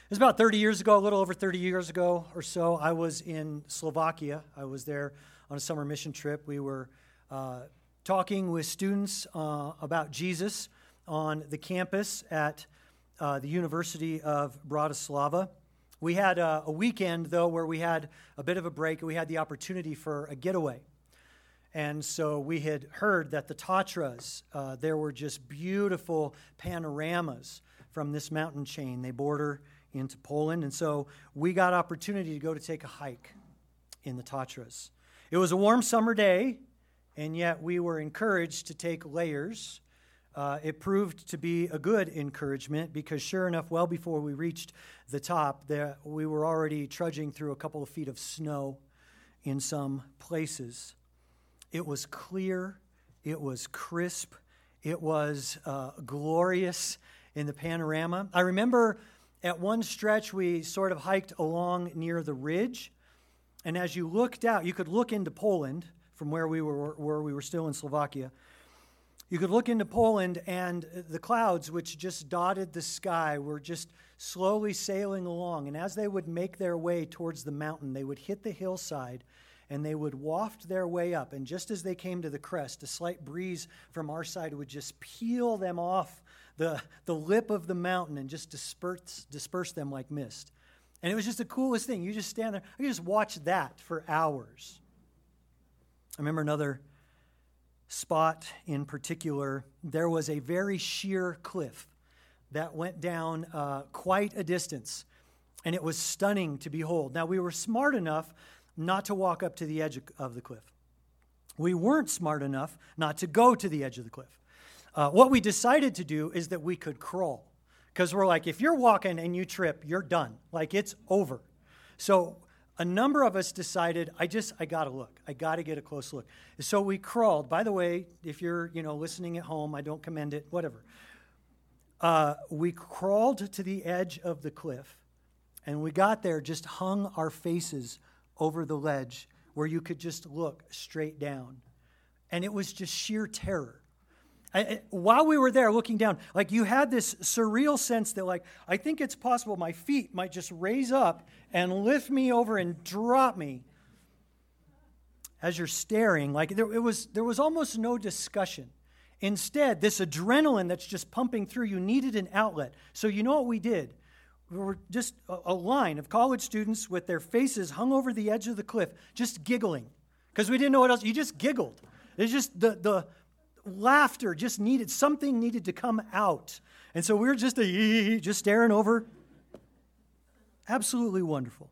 It was about 30 years ago, a little over 30 years ago or so. I was in Slovakia. I was there on a summer mission trip. We were talking with students about Jesus on the campus at the University of Bratislava. We had a weekend, though, where we had a bit of a break, and we had the opportunity for a getaway. And so we had heard that the Tatras, there were just beautiful panoramas from this mountain chain. They border into Poland, and so we got opportunity to go to take a hike in the Tatras. It was a warm summer day, and yet we were encouraged to take layers. It proved to be a good encouragement because sure enough, well before we reached the top, we were already trudging through a couple of feet of snow in some places. It was clear, it was crisp, it was glorious in the panorama. I remember at one stretch we sort of hiked along near the ridge, and as you looked out, you could look into Poland from where we were still in Slovakia. You could look into Poland, and the clouds which just dotted the sky were just slowly sailing along, and as they would make their way towards the mountain, they would hit the hillside, and they would waft their way up, and just as they came to the crest, a slight breeze from our side would just peel them off the lip of the mountain and just disperse them like mist. And it was just the coolest thing. You just stand there, you just watch that for hours. I remember another spot in particular. There was a very sheer cliff that went down quite a distance, and it was stunning to behold. Now, we were smart enough not to walk up to the edge of the cliff. We weren't smart enough not to go to the edge of the cliff. What we decided to do is that we could crawl, because we're like, if you're walking and you trip, you're done. Like, it's over. So a number of us decided, I got to look. I got to get a close look. So we crawled. By the way, if you're listening at home, I don't commend it, whatever. We crawled to the edge of the cliff, and we got there, just hung our faces over the ledge where you could just look straight down. And it was just sheer terror. While we were there looking down, like, you had this surreal sense that, like, I think it's possible my feet might just raise up and lift me over and drop me. As you're staring, like, there was almost no discussion. Instead, this adrenaline that's just pumping through you needed an outlet. So you know what we did? We were just a line of college students with their faces hung over the edge of the cliff, just giggling. Because we didn't know what else. You just giggled. It's just the laughter something needed to come out. And so we were just staring over. Absolutely wonderful.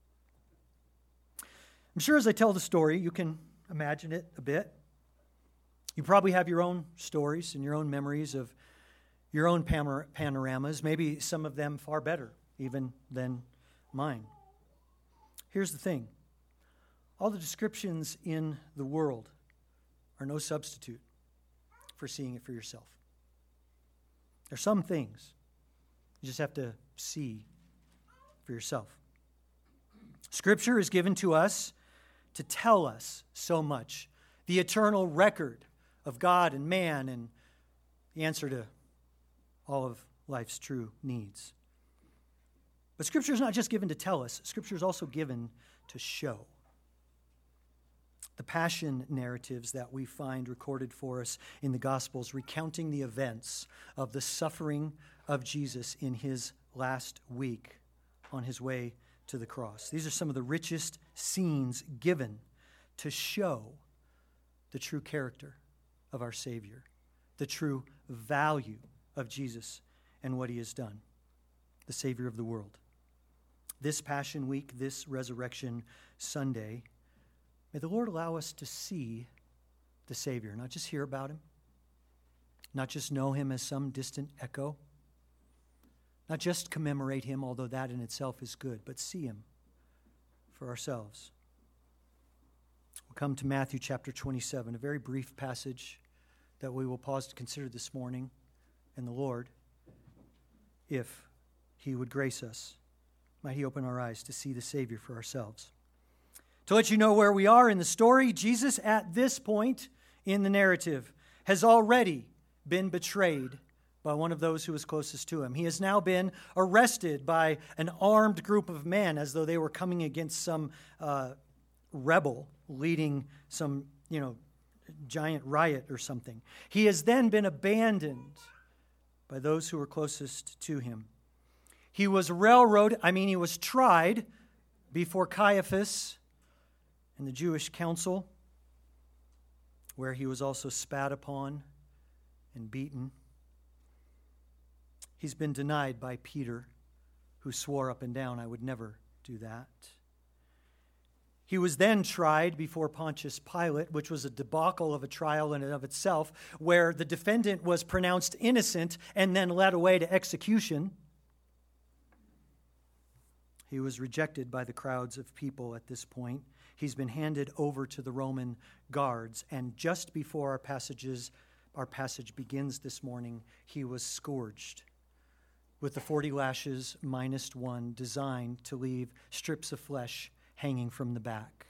I'm sure as I tell the story, you can imagine it a bit. You probably have your own stories and your own memories of your own panoramas, maybe some of them far better even than mine. Here's the thing. All the descriptions in the world are no substitute for seeing it for yourself. There's some things you just have to see for yourself. Scripture is given to us to tell us so much. The eternal record of God and man and the answer to all of life's true needs. But Scripture is not just given to tell us. Scripture is also given to show. The passion narratives that we find recorded for us in the Gospels recounting the events of the suffering of Jesus in his last week on his way to the cross. These are some of the richest scenes given to show the true character of our Savior, the true value of Jesus and what he has done, the Savior of the world. This Passion Week, this Resurrection Sunday, may the Lord allow us to see the Savior, not just hear about him, not just know him as some distant echo, not just commemorate him, although that in itself is good, but see him for ourselves. We'll come to Matthew chapter 27, a very brief passage that we will pause to consider this morning, and the Lord, if he would grace us, might he open our eyes to see the Savior for ourselves. To let you know where we are in the story, Jesus at this point in the narrative has already been betrayed by one of those who was closest to him. He has now been arrested by an armed group of men as though they were coming against some rebel leading some, giant riot or something. He has then been abandoned by those who were closest to him. He was he was tried before Caiaphas and the Jewish council, where he was also spat upon and beaten. He's been denied by Peter, who swore up and down, "I would never do that." He was then tried before Pontius Pilate, which was a debacle of a trial in and of itself, where the defendant was pronounced innocent and then led away to execution. He was rejected by the crowds of people at this point. He's been handed over to the Roman guards, and just before our passage begins this morning, he was scourged with the 40 lashes minus one, designed to leave strips of flesh hanging from the back.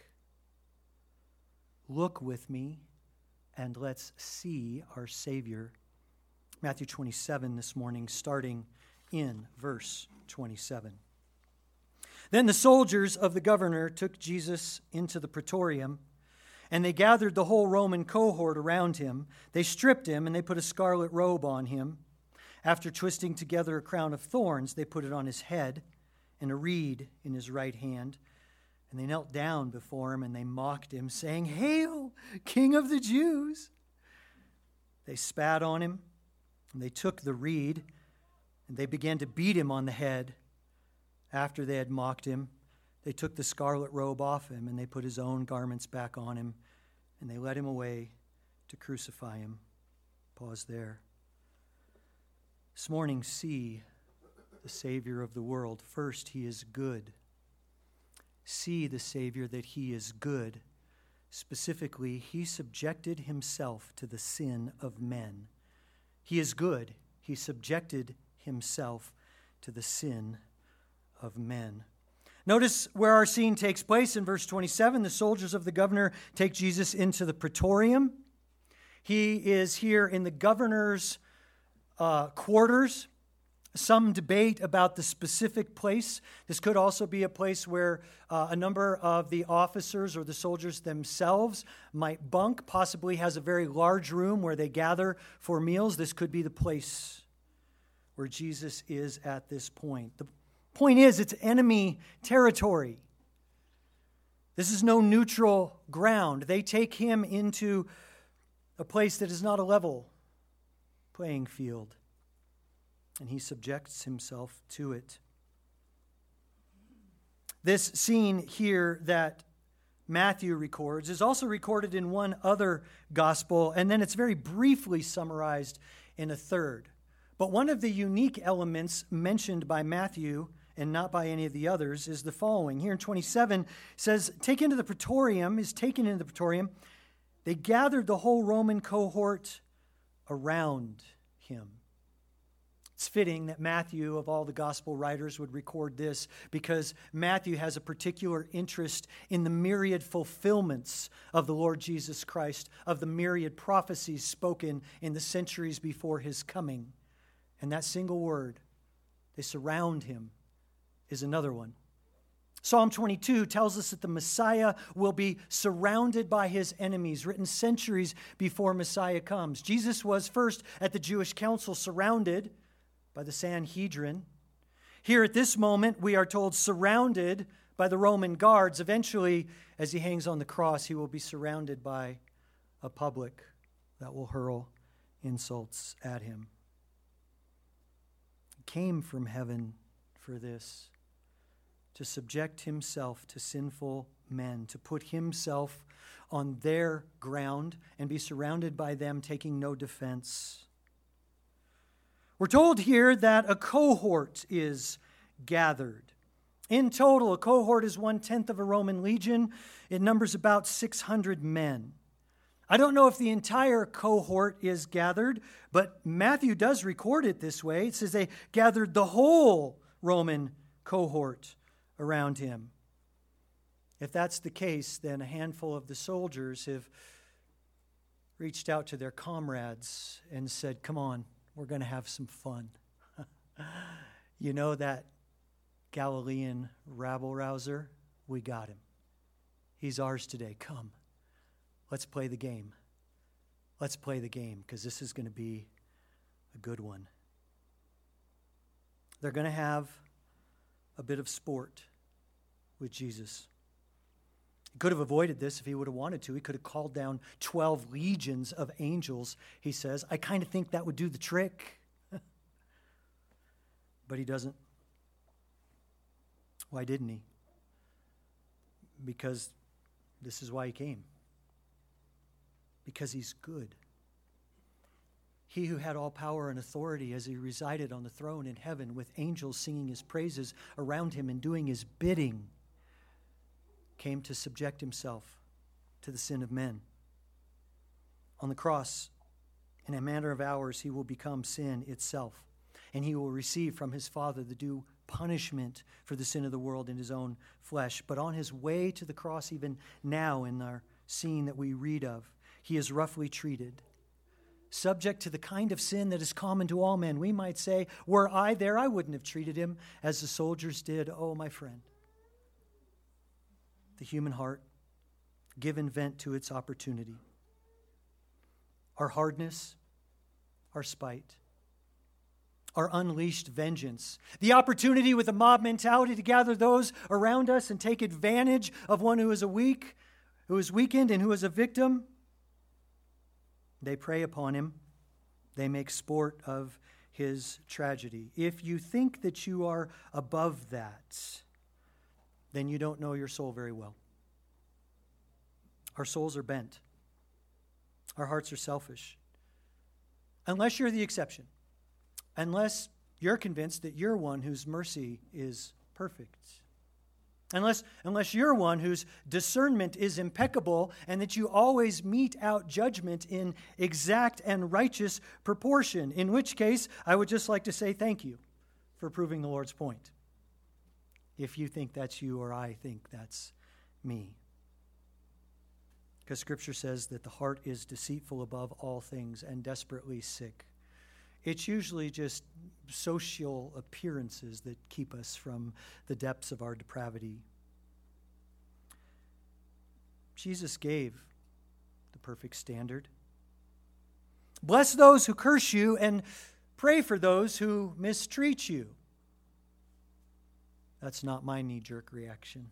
Look with me and let's see our Savior. Matthew 27 this morning, starting in verse 27. Then the soldiers of the governor took Jesus into the praetorium, and they gathered the whole Roman cohort around him. They stripped him, and they put a scarlet robe on him. After twisting together a crown of thorns, they put it on his head and a reed in his right hand. And they knelt down before him, and they mocked him, saying, "Hail, King of the Jews!" They spat on him, and they took the reed, and they began to beat him on the head. After they had mocked him, they took the scarlet robe off him, and they put his own garments back on him, and they led him away to crucify him. Pause there. This morning, see the Savior of the world. First, he is good. See the Savior, that he is good. Specifically, he subjected himself to the sin of men. He is good. He subjected himself to the sin of men. Notice where our scene takes place in verse 27. The soldiers of the governor take Jesus into the praetorium. He is here in the governor's quarters. Some debate about the specific place. This could also be a place where a number of the officers or the soldiers themselves might bunk, possibly has a very large room where they gather for meals. This could be the place where Jesus is at this point. The point is, it's enemy territory. This is no neutral ground. They take him into a place that is not a level playing field, and he subjects himself to it. This scene here that Matthew records is also recorded in one other gospel, and then it's very briefly summarized in a third. But one of the unique elements mentioned by Matthew and not by any of the others is the following. Here in 27 it says, taken into the praetorium. They gathered the whole Roman cohort around him. It's fitting that Matthew, of all the gospel writers, would record this because Matthew has a particular interest in the myriad fulfillments of the Lord Jesus Christ, of the myriad prophecies spoken in the centuries before his coming. And that single word, they surround him, is another one. Psalm 22 tells us that the Messiah will be surrounded by his enemies, written centuries before Messiah comes. Jesus was first at the Jewish council surrounded by the Sanhedrin. Here at this moment, we are told surrounded by the Roman guards. Eventually, as he hangs on the cross, he will be surrounded by a public that will hurl insults at him. He came from heaven for this, to subject himself to sinful men, to put himself on their ground and be surrounded by them, taking no defense. We're told here that a cohort is gathered. In total, a cohort is 1/10 of a Roman legion. It numbers about 600 men. I don't know if the entire cohort is gathered, but Matthew does record it this way. It says they gathered the whole Roman cohort around him. If that's the case, then a handful of the soldiers have reached out to their comrades and said, "Come on, We're going to have some fun. You know that Galilean rabble-rouser? We got him. He's ours today. Come. Let's play the game. Let's play the game, because this is going to be a good one. They're going to have a bit of sport with Jesus. He could have avoided this if he would have wanted to. He could have called down 12 legions of angels, he says. I kind of think that would do the trick. But he doesn't. Why didn't he? Because this is why he came. Because he's good. He who had all power and authority as he resided on the throne in heaven with angels singing his praises around him and doing his bidding, came to subject himself to the sin of men. On the cross, in a matter of hours, he will become sin itself, and he will receive from his Father the due punishment for the sin of the world in his own flesh. But on his way to the cross, even now in our scene that we read of, he is roughly treated, subject to the kind of sin that is common to all men. We might say, were I there, I wouldn't have treated him as the soldiers did. Oh, my friend. The human heart, given vent to its opportunity. Our hardness, our spite, our unleashed vengeance, the opportunity with a mob mentality to gather those around us and take advantage of one who is weak, who is weakened, and who is a victim. They prey upon him. They make sport of his tragedy. If you think that you are above that, then you don't know your soul very well. Our souls are bent. Our hearts are selfish. Unless you're the exception. Unless you're convinced that you're one whose mercy is perfect. Unless you're one whose discernment is impeccable and that you always mete out judgment in exact and righteous proportion, in which case I would just like to say thank you for proving the Lord's point. If you think that's you or I think that's me. Because Scripture says that the heart is deceitful above all things and desperately sick. It's usually just social appearances that keep us from the depths of our depravity. Jesus gave the perfect standard. Bless those who curse you and pray for those who mistreat you. That's not my knee-jerk reaction.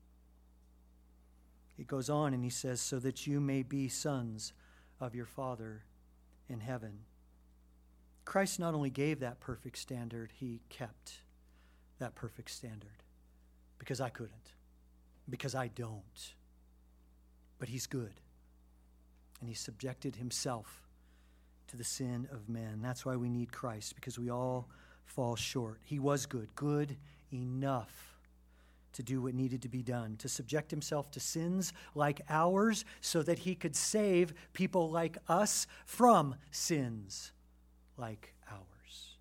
He goes on and he says, so that you may be sons of your Father in heaven. Christ not only gave that perfect standard, he kept that perfect standard. Because I couldn't. Because I don't. But he's good. And he subjected himself to the sin of men. That's why we need Christ, because we all fall short. He was good. Good enough to do what needed to be done, to subject himself to sins like ours so that he could save people like us from sins like ours.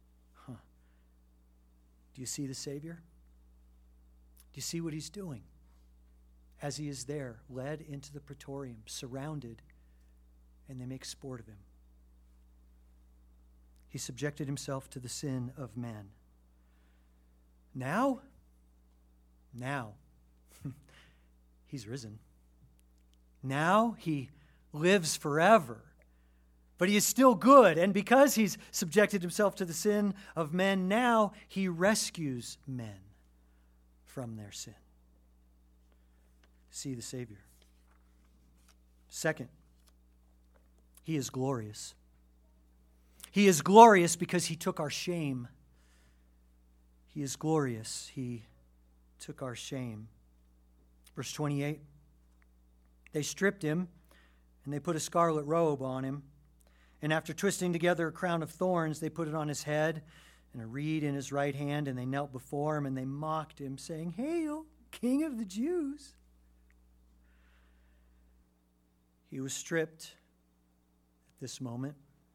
Do you see the Savior? Do you see what he's doing? As he is there, led into the praetorium, surrounded, and they make sport of him. He subjected himself to the sin of men. Now, he's risen. Now he lives forever. But he is still good, and because he's subjected himself to the sin of men, now he rescues men from their sin. See the Savior. Second, he is glorious. He is glorious because he took our shame. He is glorious. He took our shame. Verse 28, they stripped him, and they put a scarlet robe on him. And after twisting together a crown of thorns, they put it on his head and a reed in his right hand, and they knelt before him, and they mocked him, saying, "Hail, King of the Jews!" He was stripped at this moment,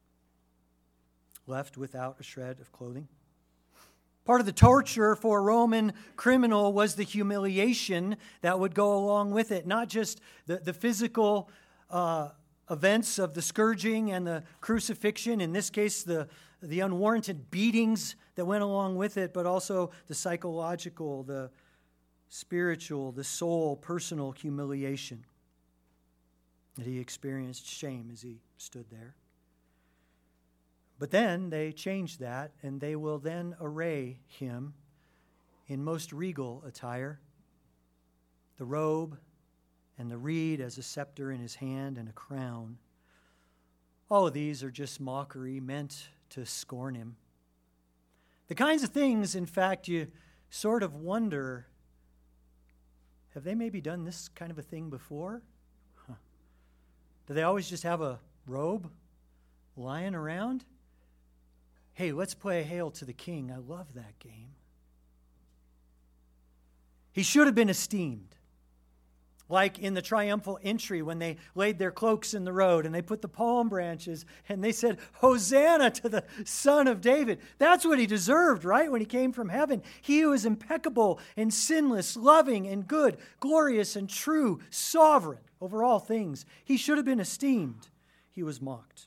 left without a shred of clothing. Part of the torture for a Roman criminal was the humiliation that would go along with it, not just the physical events of the scourging and the crucifixion, in this case, the unwarranted beatings that went along with it, but also the psychological, the spiritual, the soul, personal humiliation that he experienced, shame as he stood there. But then they changed that, and they will then array him in most regal attire, the robe and the reed as a scepter in his hand and a crown. All of these are just mockery meant to scorn him. The kinds of things, in fact, you sort of wonder, have they maybe done this kind of a thing before? Do they always just have a robe lying around? Hey, let's play Hail to the King. I love that game. He should have been esteemed. Like in the triumphal entry when they laid their cloaks in the road and they put the palm branches and they said, Hosanna to the Son of David. That's what he deserved, right? When he came from heaven. He who is impeccable and sinless, loving and good, glorious and true, sovereign over all things. He should have been esteemed. He was mocked.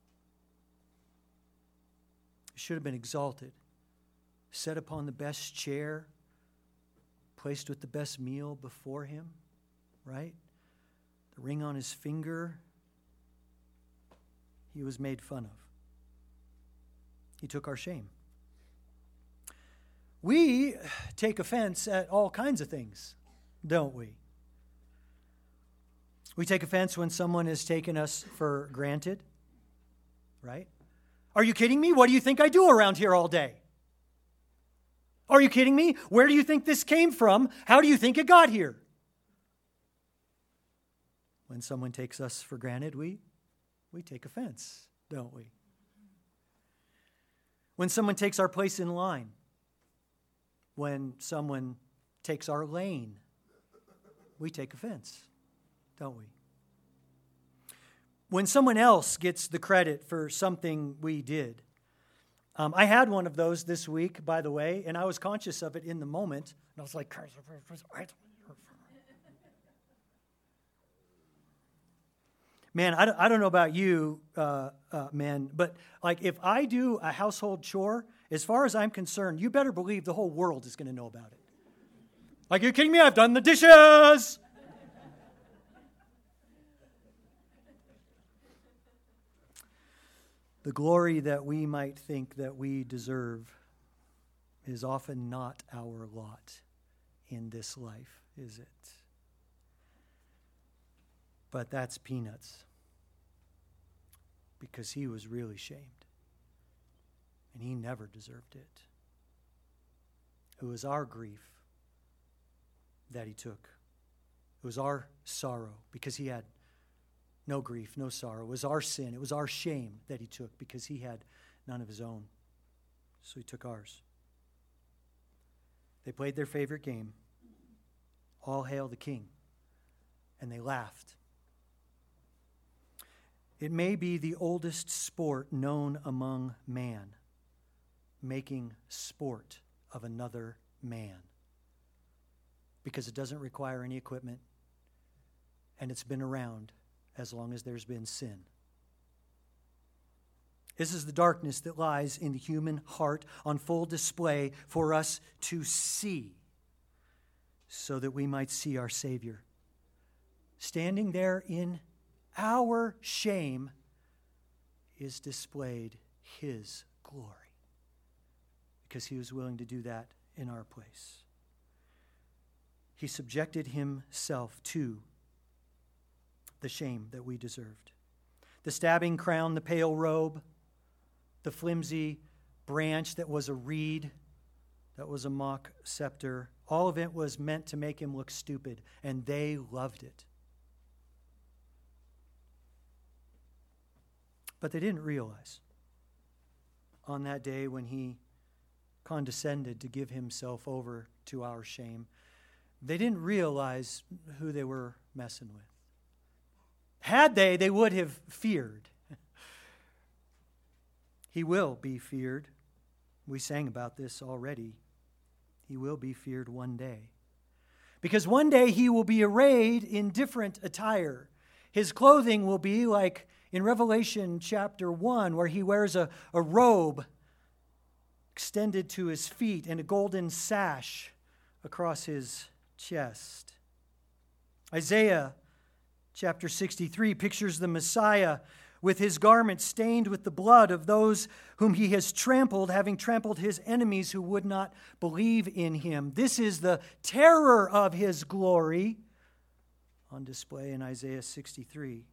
He should have been exalted, set upon the best chair, placed with the best meal before him. Right? The ring on his finger, he was made fun of. He took our shame. We take offense at all kinds of things, don't we? We take offense when someone has taken us for granted, right? Are you kidding me? What do you think I do around here all day? Are you kidding me? Where do you think this came from? How do you think it got here? When someone takes us for granted, we take offense, don't we? When someone takes our place in line, when someone takes our lane, we take offense, don't we? When someone else gets the credit for something we did. I had one of those this week, by the way, and I was conscious of it in the moment. And I was like, man, I don't know about you, men, but like if I do a household chore, as far as I'm concerned, you better believe the whole world is going to know about it. Like, are you kidding me? I've done the dishes. The glory that we might think that we deserve is often not our lot in this life, is it? But that's peanuts, because he was really shamed, and he never deserved it. It was our grief that he took. It was our sorrow, because he had no grief, no sorrow. It was our sin. It was our shame that he took, because he had none of his own. So he took ours. They played their favorite game, All Hail the King, and they laughed. It may be the oldest sport known among man, making sport of another man, because it doesn't require any equipment, and it's been around as long as there's been sin. This is the darkness that lies in the human heart on full display for us to see, so that we might see our Savior standing there in our shame is displayed his glory, because he was willing to do that in our place. He subjected himself to the shame that we deserved. The stabbing crown, the pale robe, the flimsy branch that was a reed, that was a mock scepter, all of it was meant to make him look stupid, and they loved it. But they didn't realize on that day when he condescended to give himself over to our shame, they didn't realize who they were messing with. Had they would have feared. He will be feared. We sang about this already. He will be feared one day. Because one day he will be arrayed in different attire. His clothing will be like in Revelation chapter 1, where he wears a robe extended to his feet and a golden sash across his chest. Isaiah chapter 63 pictures the Messiah with his garments stained with the blood of those whom he has trampled, having trampled his enemies who would not believe in him. This is the terror of his glory on display in Isaiah 63.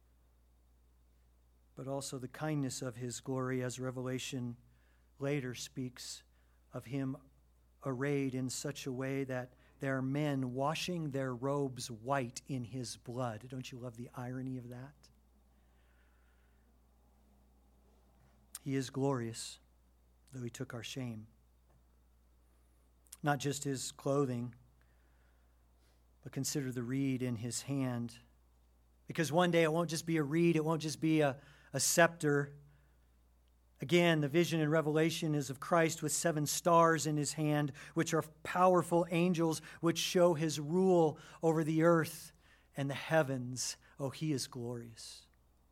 But also the kindness of his glory, as Revelation later speaks of him arrayed in such a way that there are men washing their robes white in his blood. Don't you love the irony of that? He is glorious, though he took our shame. Not just his clothing, but consider the reed in his hand. Because one day it won't just be a reed, it won't just be a scepter. Again, the vision in Revelation is of Christ with 7 stars in his hand, which are powerful angels which show his rule over the earth and the heavens. Oh, he is glorious.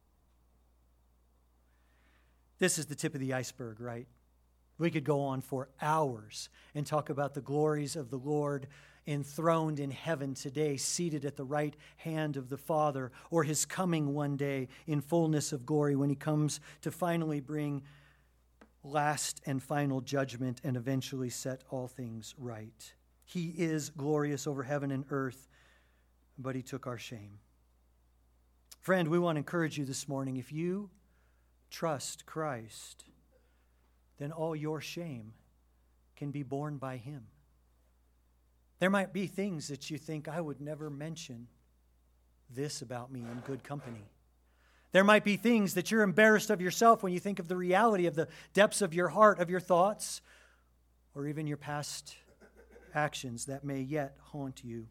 This is the tip of the iceberg, right? We could go on for hours and talk about the glories of the Lord enthroned in heaven today, seated at the right hand of the Father, or his coming one day in fullness of glory when he comes to finally bring last and final judgment and eventually set all things right. He is glorious over heaven and earth, but he took our shame. Friend, we want to encourage you this morning. If you trust Christ, then all your shame can be borne by him. There might be things that you think, I would never mention this about me in good company. There might be things that you're embarrassed of yourself when you think of the reality of the depths of your heart, of your thoughts, or even your past actions that may yet haunt you.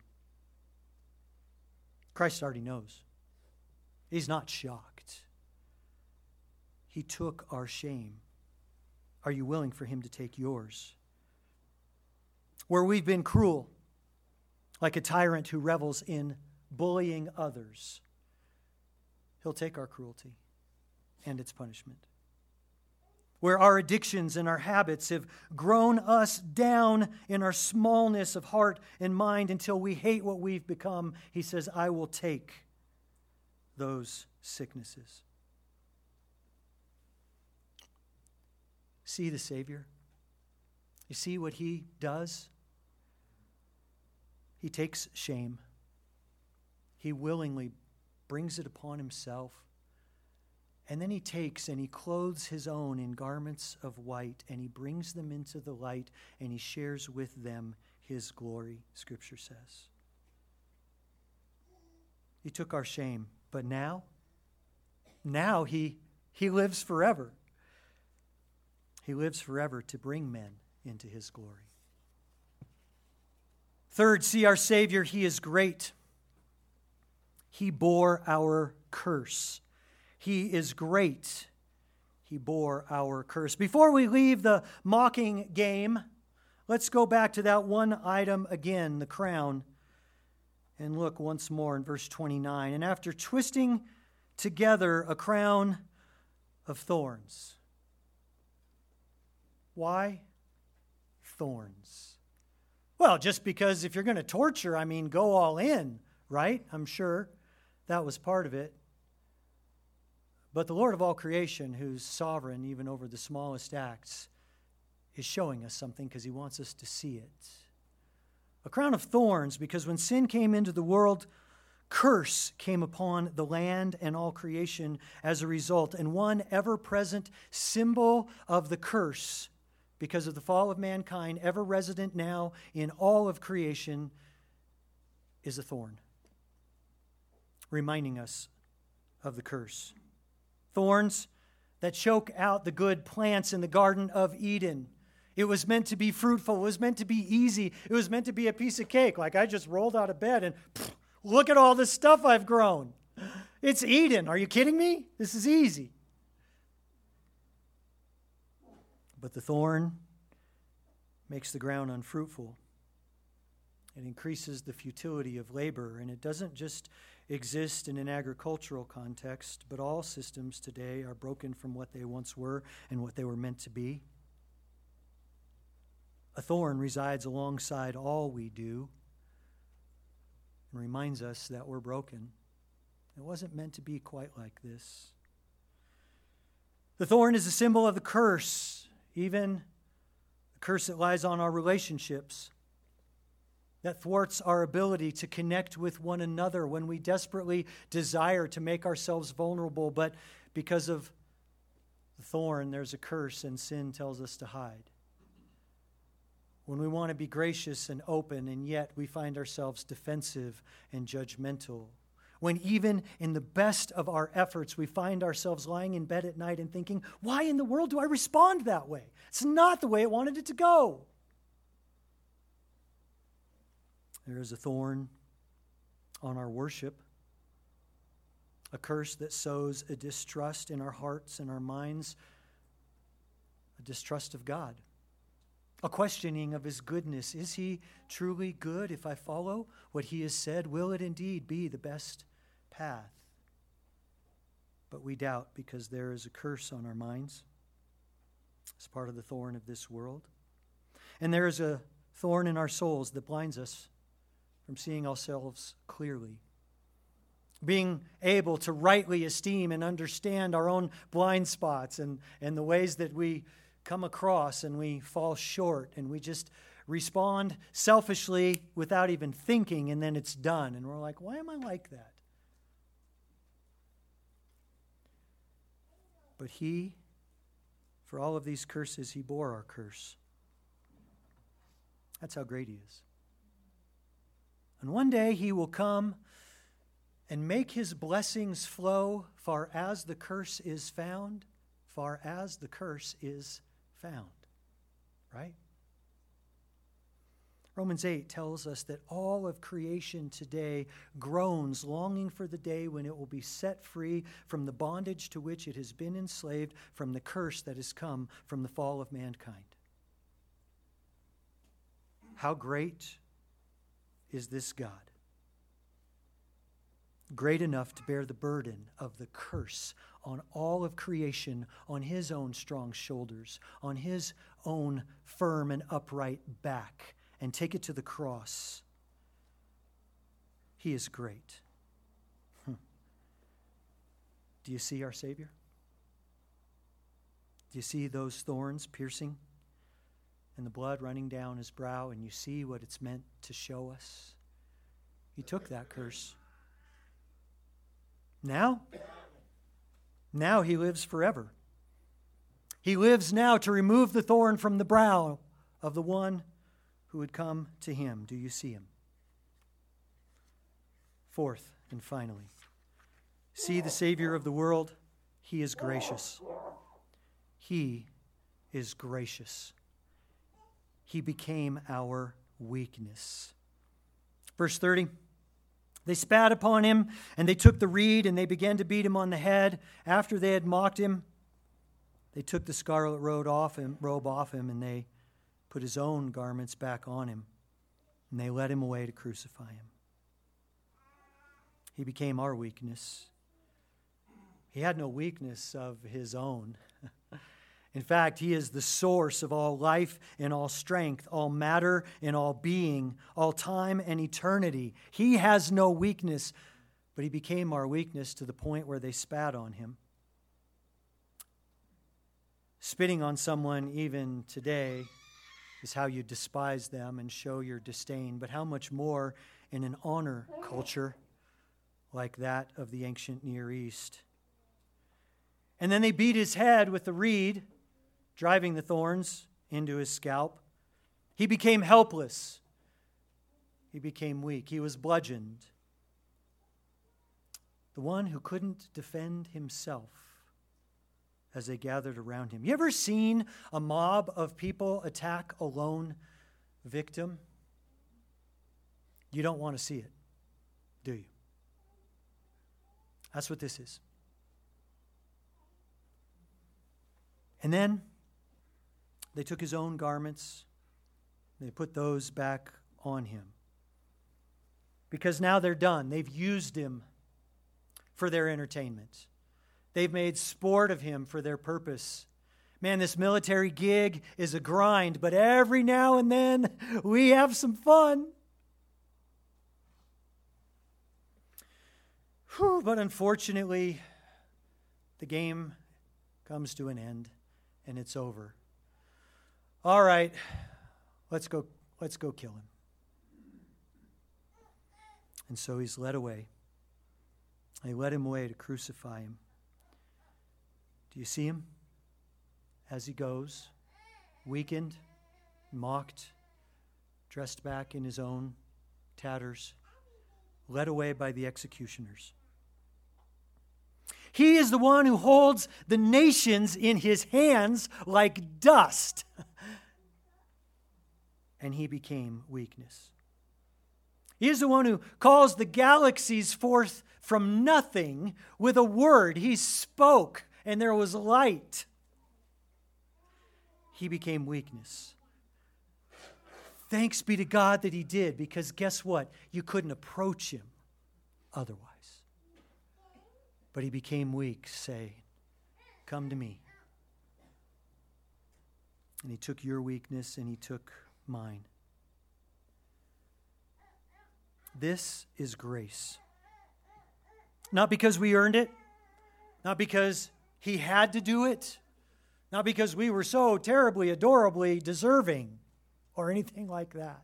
Christ already knows. He's not shocked. He took our shame. Are you willing for him to take yours? Where we've been cruel, like a tyrant who revels in bullying others, he'll take our cruelty and its punishment. Where our addictions and our habits have grown us down in our smallness of heart and mind until we hate what we've become, he says, I will take those sicknesses. See the Savior? You see what he does? He takes shame. He willingly brings it upon himself. And then he takes and he clothes his own in garments of white, and he brings them into the light, and he shares with them his glory, Scripture says. He took our shame, but now he lives forever. He lives forever to bring men into his glory. Third, see our Savior, he is great. He bore our curse. He is great. He bore our curse. Before we leave the mocking game, let's go back to that one item again, the crown, and look once more in verse 29. And after twisting together a crown of thorns. Why thorns? Well, just because if you're going to torture, go all in, right? I'm sure that was part of it. But the Lord of all creation, who's sovereign even over the smallest acts, is showing us something because he wants us to see it. A crown of thorns, because when sin came into the world, curse came upon the land and all creation as a result. And one ever-present symbol of the curse, because of the fall of mankind, ever resident now in all of creation, is a thorn, reminding us of the curse. Thorns that choke out the good plants in the Garden of Eden. It was meant to be fruitful. It was meant to be easy. It was meant to be a piece of cake. Like I just rolled out of bed and look at all this stuff I've grown. It's Eden. Are you kidding me? This is easy. But the thorn makes the ground unfruitful. It increases the futility of labor, and it doesn't just exist in an agricultural context, but all systems today are broken from what they once were and what they were meant to be. A thorn resides alongside all we do and reminds us that we're broken. It wasn't meant to be quite like this. The thorn is a symbol of the curse, even the curse that lies on our relationships, that thwarts our ability to connect with one another when we desperately desire to make ourselves vulnerable, but because of the thorn, there's a curse, and sin tells us to hide. When we want to be gracious and open, and yet we find ourselves defensive and judgmental. When even in the best of our efforts, we find ourselves lying in bed at night and thinking, why in the world do I respond that way? It's not the way I wanted it to go. There is a thorn on our worship, a curse that sows a distrust in our hearts and our minds, a distrust of God, a questioning of his goodness. Is he truly good? If I follow what he has said, will it indeed be the best path? But we doubt because there is a curse on our minds. It's part of the thorn of this world. And there is a thorn in our souls that blinds us from seeing ourselves clearly, being able to rightly esteem and understand our own blind spots and the ways that we come across and we fall short and we just respond selfishly without even thinking, and then it's done. And we're like, why am I like that? But he, for all of these curses, he bore our curse. That's how great he is. And one day he will come and make his blessings flow far as the curse is found, far as the curse is found. Right? Romans 8 tells us that all of creation today groans, longing for the day when it will be set free from the bondage to which it has been enslaved, from the curse that has come from the fall of mankind. How great is this God? Great enough to bear the burden of the curse on all of creation, on his own strong shoulders, on his own firm and upright back, and take it to the cross. He is great. Do you see our Savior? Do you see those thorns piercing and the blood running down his brow, and you see what it's meant to show us? He took that curse. Now he lives forever. He lives now to remove the thorn from the brow of the one who would come to him. Do you see him? Fourth and finally, see the Savior of the world. He is gracious. He is gracious. He became our weakness. Verse 30, they spat upon him, and they took the reed, and they began to beat him on the head. After they had mocked him, they took the scarlet robe off him, and they put his own garments back on him, and they led him away to crucify him. He became our weakness. He had no weakness of his own. In fact, he is the source of all life and all strength, all matter and all being, all time and eternity. He has no weakness, but he became our weakness to the point where they spat on him. Spitting on someone even today is how you despise them and show your disdain, but how much more in an honor culture like that of the ancient Near East. And then they beat his head with the reed, driving the thorns into his scalp. He became helpless. He became weak. He was bludgeoned. The one who couldn't defend himself as they gathered around him. You ever seen a mob of people attack a lone victim? You don't want to see it, do you? That's what this is. And then they took his own garments. They put those back on him. because now they're done. They've used him for their entertainment. They've made sport of him for their purpose. Man, this military gig is a grind, but every now and then we have some fun. But unfortunately, the game comes to an end and it's over. All right, let's go kill him. And so he's led away. They led him away to crucify him. Do you see him as he goes, weakened, mocked, dressed back in his own tatters, led away by the executioners? He is the one who holds the nations in his hands like dust. And he became weakness. He is the one who calls the galaxies forth from nothing with a word. He spoke, and there was light. He became weakness. Thanks be to God that he did, because guess what? You couldn't approach him otherwise. But he became weak, saying, "Come to me." And he took your weakness and he took mine. This is grace. Not because we earned it, not because he had to do it, not because we were so terribly, adorably deserving or anything like that.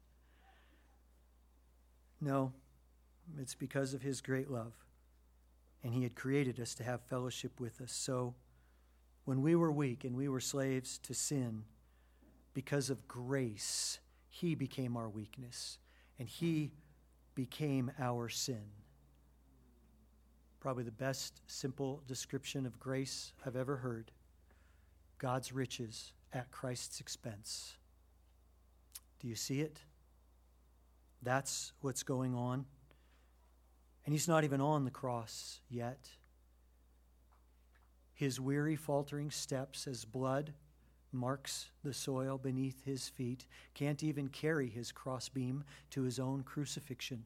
No, it's because of his great love. And he had created us to have fellowship with us. So when we were weak and we were slaves to sin, because of grace, he became our weakness. And he became our sin. Probably the best simple description of grace I've ever heard. God's riches at Christ's expense. Do you see it? That's what's going on. And he's not even on the cross yet. His weary, faltering steps as blood marks the soil beneath his feet can't even carry his crossbeam to his own crucifixion.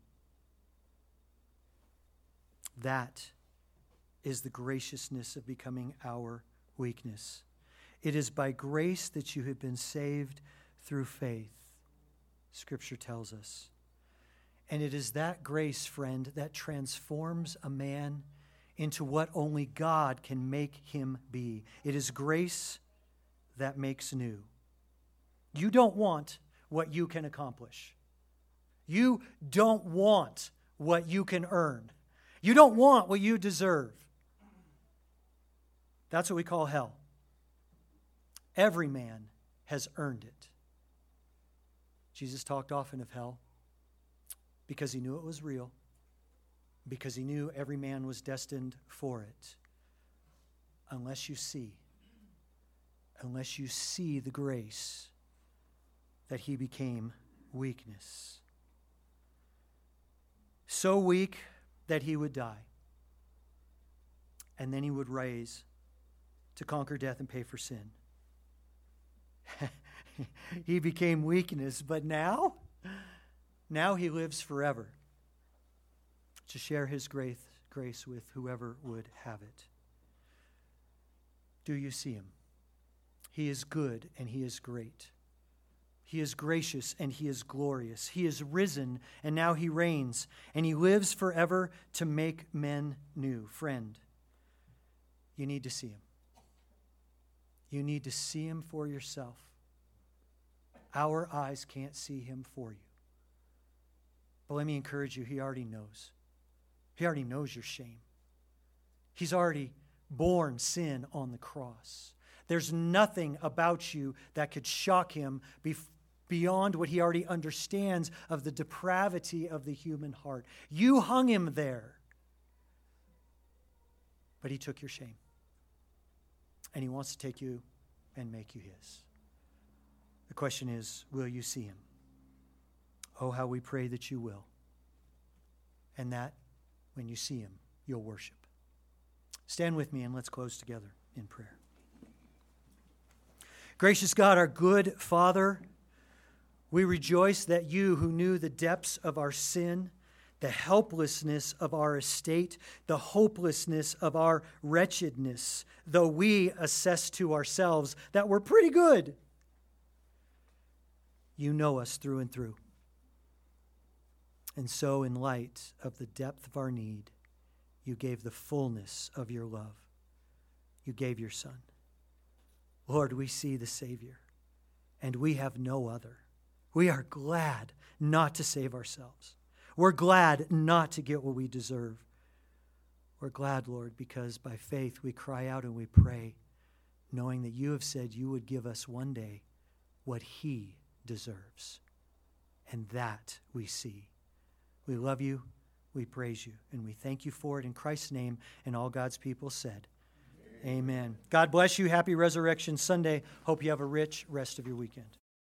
That is the graciousness of becoming our weakness. It is by grace that you have been saved through faith, Scripture tells us. And it is that grace, friend, that transforms a man into what only God can make him be. It is grace that makes new. You don't want what you can accomplish. You don't want what you can earn. You don't want what you deserve. That's what we call hell. Every man has earned it. Jesus talked often of hell because he knew it was real, because he knew every man was destined for it. Unless you see the grace that he became weakness. So weak that he would die. And then he would rise to conquer death and pay for sin. He became weakness, but now he lives forever to share his grace with whoever would have it. Do you see him? He is good and he is great. He is gracious and he is glorious. He is risen and now he reigns, and he lives forever to make men new. Friend, you need to see him. You need to see him for yourself. Our eyes can't see him for you. But let me encourage you, he already knows. He already knows your shame. He's already borne sin on the cross. There's nothing about you that could shock him beyond what he already understands of the depravity of the human heart. You hung him there. But he took your shame. And he wants to take you and make you his. The question is, will you see him? Oh, how we pray that you will. And that when you see him, you'll worship. Stand with me and let's close together in prayer. Gracious God, our good Father, we rejoice that you, who knew the depths of our sin, the helplessness of our estate, the hopelessness of our wretchedness, though we assess to ourselves that we're pretty good. You know us through and through. And so, in light of the depth of our need, you gave the fullness of your love. You gave your Son. Lord, we see the Savior, and we have no other. We are glad not to save ourselves. We're glad not to get what we deserve. We're glad, Lord, because by faith we cry out and we pray, knowing that you have said you would give us one day what he deserves. And that we see. We love you, we praise you, and we thank you for it in Christ's name. And all God's people said, Amen. God bless you. Happy Resurrection Sunday. Hope you have a rich rest of your weekend.